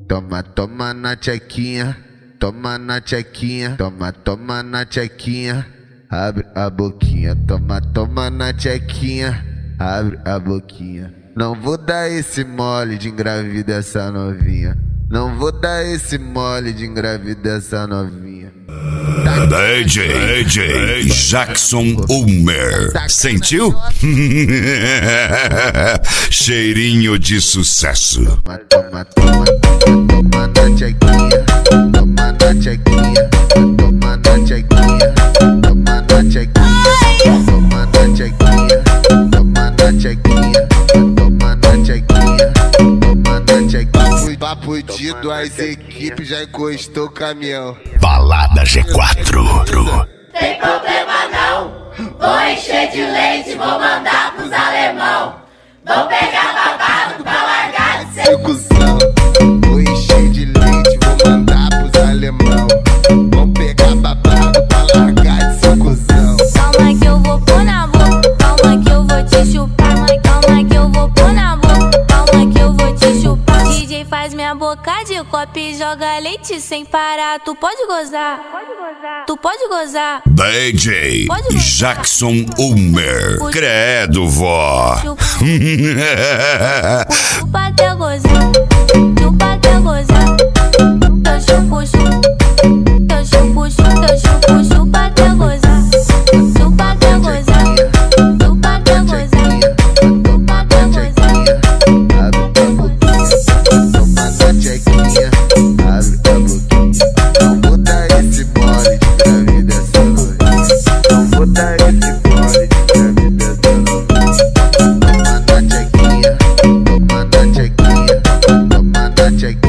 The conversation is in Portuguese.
Toma, toma na tchequinha, toma na tchequinha, toma, toma na tchequinha, abre a boquinha, toma, toma na tchequinha, abre a boquinha. Não vou dar esse mole de engravidar essa novinha. Não vou dar esse mole de engravidar essa novinha. DJ Jackson Ulmer. Sentiu? Cheirinho de sucesso. Toma, toma, toma, toma na tchequinha, toma na tchequinha, toma na tchequinha, toma na tchequinha, toma na tchequinha, toma na tchequinha, toma na tchequinha, toma na tchequinha. Papo de duas equipes, já encostou o caminhão. Balada G4. Tem problema não, vou encher de leite, vou mandar pros alemão. Vou pegar babado pra largar de ser Cuzão, vou encher de leite, vou mandar pros alemão. Vou pegar babado pra largar de ser cuzão. Calma que eu vou pôr na boca, calma que eu vou te chupar. Calma que eu vou pôr na boca, calma que eu vou te chupar. DJ faz minha boca de copo e joga leite sem parar. Tu pode gozar, tu pode gozar. DJ Jackson Ulmer. Credo, vó. Chupa até gozar, chupa até gozar. Eu chupo, chupo, eu chupo, chupo, eu chupo, chupa até gozar. Chupa até gozar, chupa até gozar, chupa até gozar. Toma na tchequinha, abre a boquinha. Não vou dar esse mole de engravidar essa novinha. Não vou dar esse mole de engravidar essa novinha. Toma na tchequinha, toma na tchequinha, toma na tchequinha.